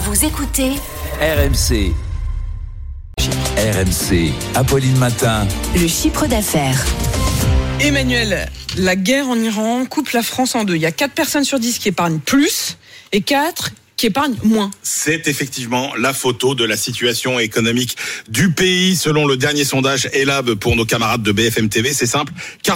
Vous écoutez RMC. RMC, Apolline Matin. Le chiffre d'affaires. Emmanuel, la guerre en Iran coupe la France en deux. Il y a 4 personnes sur 10 qui épargnent plus et 4 qui épargnent moins. C'est effectivement la photo de la situation économique du pays selon le dernier sondage Ellab pour nos camarades de BFM TV. C'est simple,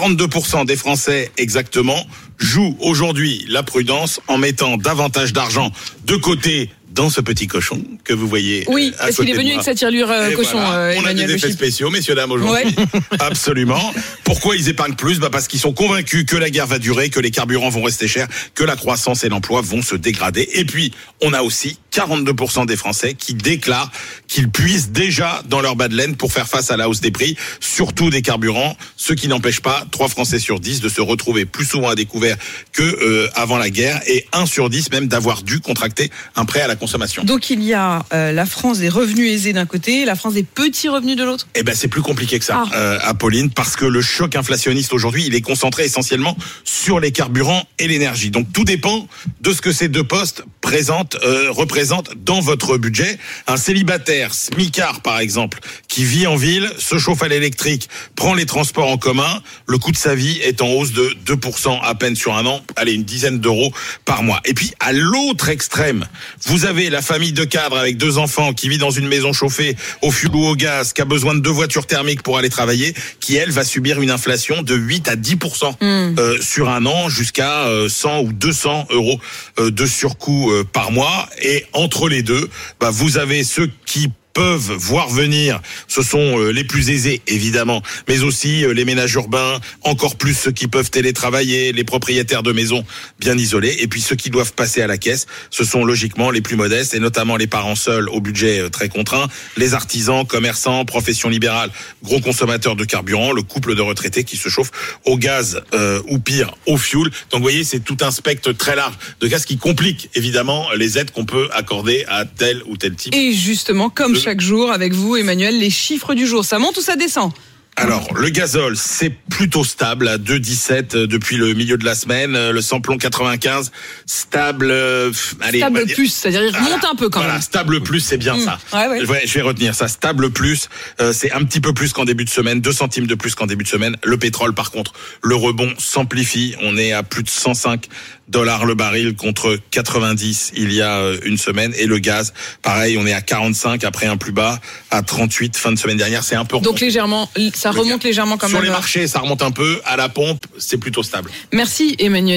42% des Français exactement jouent aujourd'hui la prudence en mettant davantage d'argent de côté dans ce petit cochon que vous voyez. Oui, parce qu'il est venu avec sa tirelire cochon. Voilà. On a des effets spéciaux, messieurs, dames, aujourd'hui. Ouais. Absolument. Pourquoi ils épargnent plus ? Parce qu'ils sont convaincus que la guerre va durer, que les carburants vont rester chers, que la croissance et l'emploi vont se dégrader. Et puis, on a aussi 42% des Français qui déclarent qu'ils puisent déjà dans leur bas de laine pour faire face à la hausse des prix, surtout des carburants, ce qui n'empêche pas 3 Français sur 10 de se retrouver plus souvent à découvert que avant la guerre, et 1 sur 10 même d'avoir dû contracter un prêt à la consommation. Donc il y a la France des revenus aisés d'un côté et la France des petits revenus de l'autre. Eh ben c'est plus compliqué que ça, Apolline, parce que le choc inflationniste aujourd'hui, il est concentré essentiellement sur les carburants et l'énergie. Donc tout dépend de ce que ces deux postes représentent dans votre budget. Un célibataire smicard, par exemple, qui vit en ville, se chauffe à l'électrique, prend les transports en commun, le coût de sa vie est en hausse de 2% à peine sur un an, allez, une dizaine d'euros par mois. Et puis à l'autre extrême, vous avez la famille de cadre avec 2 enfants qui vit dans une maison chauffée au fioul ou au gaz, qui a besoin de 2 voitures thermiques pour aller travailler, qui elle va subir une inflation de 8 à 10% sur un an, jusqu'à 100 ou 200 euros de surcoût par mois. Et entre les deux, vous avez ceux qui peuvent voir venir, ce sont les plus aisés évidemment, mais aussi les ménages urbains, encore plus ceux qui peuvent télétravailler, les propriétaires de maisons bien isolés, et puis ceux qui doivent passer à la caisse, ce sont logiquement les plus modestes, et notamment les parents seuls au budget très contraint, les artisans, commerçants, professions libérales, gros consommateurs de carburant, le couple de retraités qui se chauffe au gaz ou pire au fioul. Donc vous voyez, c'est tout un spectre très large de gaz qui complique évidemment les aides qu'on peut accorder à tel ou tel type. Et justement, comme chaque jour avec vous, Emmanuel, les chiffres du jour, ça monte ou ça descend ? Alors, le gazole, c'est plutôt stable à 2,17 depuis le milieu de la semaine. Le samplon 95, stable... stable plus, c'est-à-dire il remonte un peu quand même. Voilà, stable plus, c'est bien ça. Ouais. Je vais retenir ça. Stable plus, c'est un petit peu plus qu'en début de semaine, 2 centimes de plus qu'en début de semaine. Le pétrole, par contre, le rebond s'amplifie. On est à plus de 105 $ le baril contre 90 il y a une semaine. Et le gaz, pareil, on est à 45 après un plus bas, à 38 fin de semaine dernière. C'est un peu... Donc légèrement... Ça remonte légèrement quand même. Sur les marchés, ça remonte un peu. À la pompe, c'est plutôt stable. Merci Emmanuel.